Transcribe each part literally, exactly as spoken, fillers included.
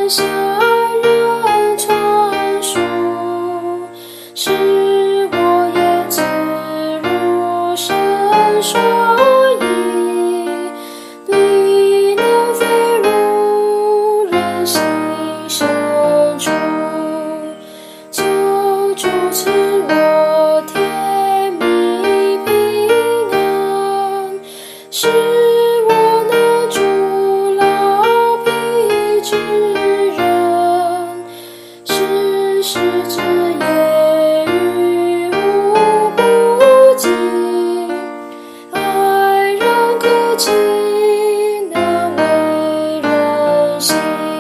下人传书，使我也自如神说意，必能飞入人心深处。求主赐我甜蜜平安，使我能助老疲之人，时时之言语无不尽，爱人可亲，难为人心。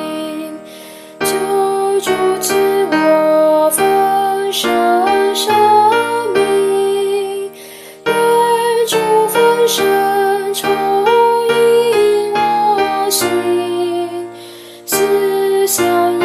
求主赐我丰盛生命，愿主丰盛充盈我心，思想